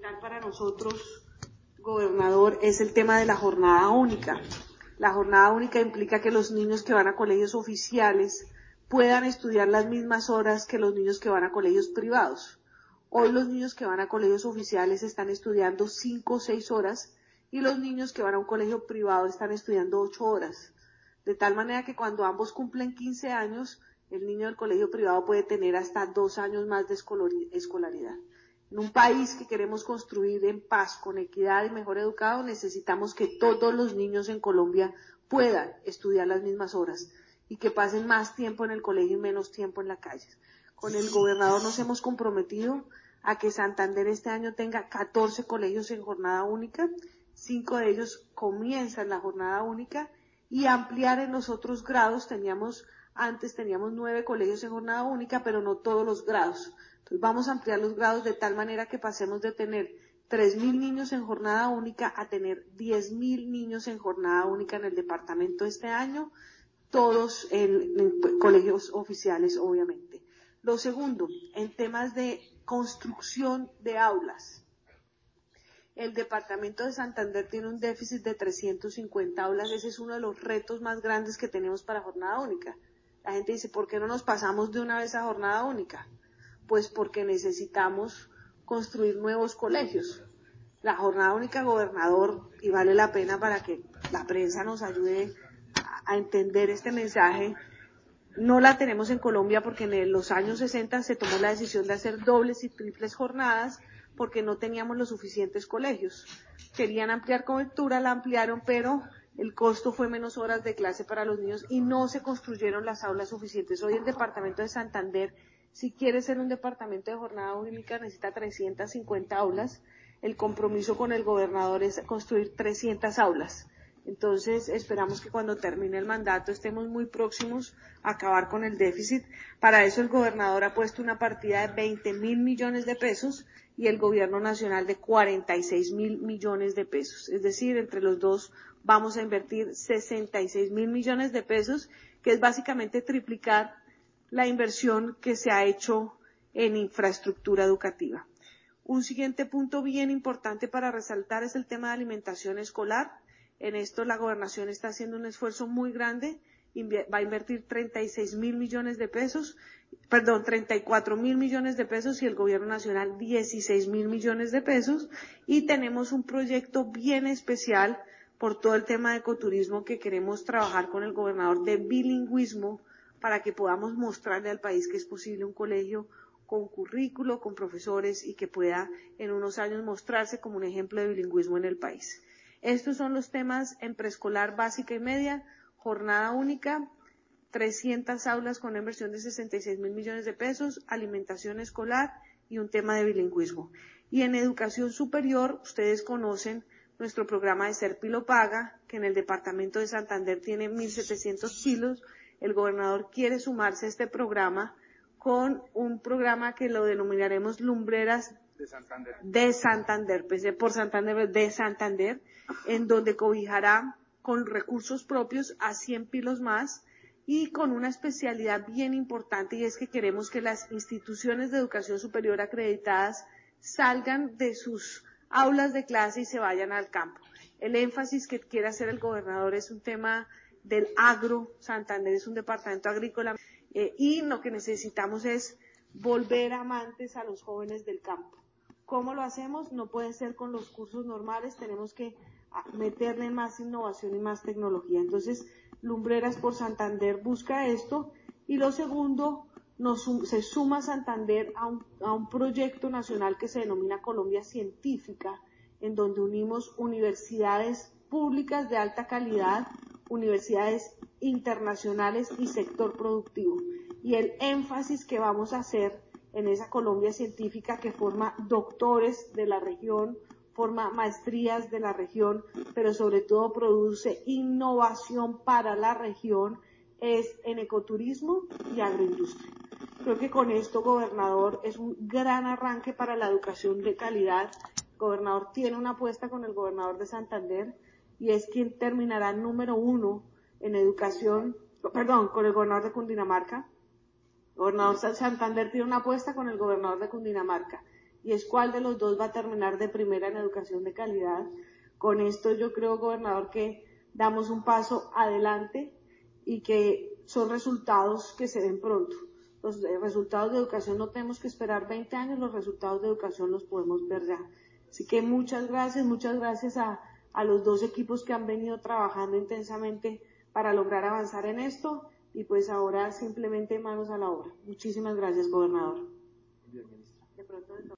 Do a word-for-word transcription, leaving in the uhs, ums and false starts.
fundamental para nosotros, gobernador, es el tema de la jornada única. La jornada única implica que los niños que van a colegios oficiales puedan estudiar las mismas horas que los niños que van a colegios privados. Hoy los niños que van a colegios oficiales están estudiando cinco o seis horas y los niños que van a un colegio privado están estudiando ocho horas. De tal manera que cuando ambos cumplen quince años, el niño del colegio privado puede tener hasta dos años más de escolaridad. En un país que queremos construir en paz, con equidad y mejor educado, necesitamos que todos los niños en Colombia puedan estudiar las mismas horas y que pasen más tiempo en el colegio y menos tiempo en la calle. Con el gobernador nos hemos comprometido a que Santander este año tenga catorce colegios en jornada única, cinco de ellos comienzan la jornada única y ampliar en los otros grados. Teníamos, antes teníamos nueve colegios en jornada única, pero no todos los grados. Entonces vamos a ampliar los grados de tal manera que pasemos de tener tres mil niños en jornada única a tener diez mil niños en jornada única en el departamento este año, todos en, en colegios oficiales, obviamente. Lo segundo, en temas de construcción de aulas. El departamento de Santander tiene un déficit de trescientas cincuenta aulas. Ese es uno de los retos más grandes que tenemos para jornada única. La gente dice, ¿por qué no nos pasamos de una vez a jornada única? Pues porque necesitamos construir nuevos colegios. La jornada única, gobernador, y vale la pena para que la prensa nos ayude a, a entender este mensaje, no la tenemos en Colombia porque en los años sesenta se tomó la decisión de hacer dobles y triples jornadas porque no teníamos los suficientes colegios. Querían ampliar cobertura, la ampliaron, pero el costo fue menos horas de clase para los niños y no se construyeron las aulas suficientes. Hoy el departamento de Santander, si quiere ser un departamento de jornada única, necesita trescientas cincuenta aulas. El compromiso con el gobernador es construir trescientas aulas. Entonces, esperamos que cuando termine el mandato estemos muy próximos a acabar con el déficit. Para eso el gobernador ha puesto una partida de veinte mil millones de pesos y el gobierno nacional de cuarenta y seis mil millones de pesos. Es decir, entre los dos vamos a invertir sesenta y seis mil millones de pesos, que es básicamente triplicar la inversión que se ha hecho en infraestructura educativa. Un siguiente punto bien importante para resaltar es el tema de alimentación escolar. En esto la gobernación está haciendo un esfuerzo muy grande, va a invertir treinta y seis mil millones de pesos, perdón, treinta y cuatro mil millones de pesos y el gobierno nacional dieciséis mil millones de pesos, y tenemos un proyecto bien especial por todo el tema de ecoturismo que queremos trabajar con el gobernador de bilingüismo para que podamos mostrarle al país que es posible un colegio con currículo, con profesores y que pueda en unos años mostrarse como un ejemplo de bilingüismo en el país. Estos son los temas en preescolar básica y media, jornada única, trescientas aulas con una inversión de sesenta y seis mil millones de pesos, alimentación escolar y un tema de bilingüismo. Y en educación superior, ustedes conocen nuestro programa de Ser Pilo Paga, que en el departamento de Santander tiene mil setecientos pilos. El gobernador quiere sumarse a este programa con un programa que lo denominaremos Lumbreras de Santander, de Santander, pensé por Santander, de Santander, en donde cobijará con recursos propios a cien pilos más y con una especialidad bien importante, y es que queremos que las instituciones de educación superior acreditadas salgan de sus aulas de clase y se vayan al campo. El énfasis que quiere hacer el gobernador es un tema del agro. Santander es un departamento agrícola eh, y lo que necesitamos es volver amantes a los jóvenes del campo. ¿Cómo lo hacemos? No puede ser con los cursos normales, tenemos que meterle más innovación y más tecnología. Entonces, Lumbreras por Santander busca esto. Y lo segundo, nos, se suma Santander a un, a un proyecto nacional que se denomina Colombia Científica, en donde unimos universidades públicas de alta calidad, universidades internacionales y sector productivo. Y el énfasis que vamos a hacer en esa Colombia Científica, que forma doctores de la región, forma maestrías de la región, pero sobre todo produce innovación para la región, es en ecoturismo y agroindustria. Creo que con esto, gobernador, es un gran arranque para la educación de calidad. El gobernador tiene una apuesta con el gobernador de Santander y es quien terminará número uno en educación, perdón, con el gobernador de Cundinamarca. El gobernador de Santander tiene una apuesta con el gobernador de Cundinamarca y es cuál de los dos va a terminar de primera en educación de calidad. Con esto yo creo, gobernador, que damos un paso adelante y que son resultados que se ven pronto. Los resultados de educación no tenemos que esperar veinte años, los resultados de educación los podemos ver ya. Así que muchas gracias, muchas gracias a, a los dos equipos que han venido trabajando intensamente para lograr avanzar en esto y pues ahora simplemente manos a la obra. Muchísimas gracias, gobernador. Bien, ministra. De pronto,